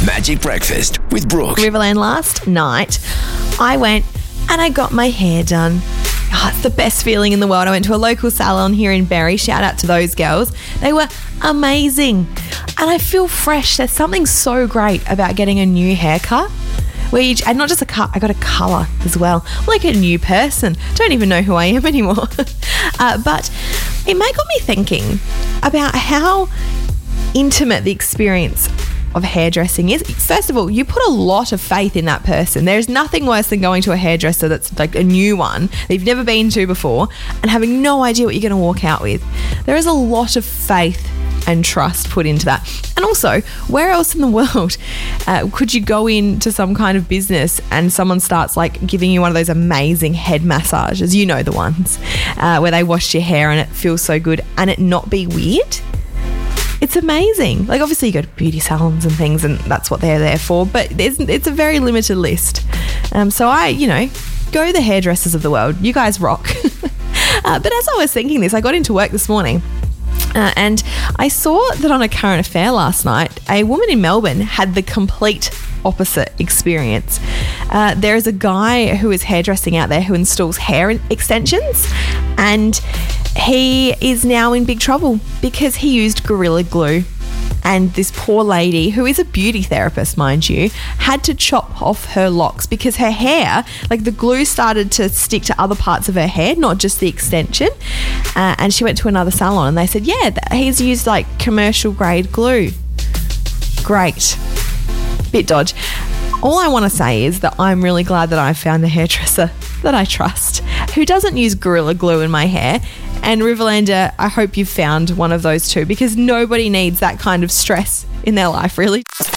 Magic Breakfast with Brooke. Riverland last night, I went and I got my hair done. Oh, it's the best feeling in the world. I went to a local salon here in Berry. Shout out to those girls. They were amazing. And I feel fresh. There's something so great about getting a new haircut. And not just a cut, I got a colour as well. I'm like a new person. Don't even know who I am anymore. But it got me thinking about how intimate the experience of hairdressing is. First of all, you put a lot of faith in that person. There's nothing worse than going to a hairdresser that's like a new one that you've never been to before and having no idea what you're going to walk out with. There is a lot of faith and trust put into that. And also, where else in the world could you go into some kind of business and someone starts like giving you one of those amazing head massages, you know the ones, where they wash your hair and it feels so good, and it not be weird? It's amazing. Like, obviously you go to beauty salons and things and that's what they're there for, but it's a very limited list. So go the hairdressers of the world. You guys rock. But as I was thinking this, I got into work this morning and I saw that on A Current Affair last night, a woman in Melbourne had the complete opposite experience. There is a guy who is hairdressing out there who installs hair extensions, and he is now in big trouble because he used Gorilla Glue. And this poor lady, who is a beauty therapist, mind you, had to chop off her locks because her hair, like the glue started to stick to other parts of her hair, not just the extension. And she went to another salon and they said, yeah, he's used like commercial grade glue. Great. Bit dodge. All I want to say is that I'm really glad that I found a hairdresser that I trust, who doesn't use Gorilla Glue in my hair. And Riverlander, I hope you've found one of those too, because nobody needs that kind of stress in their life, really.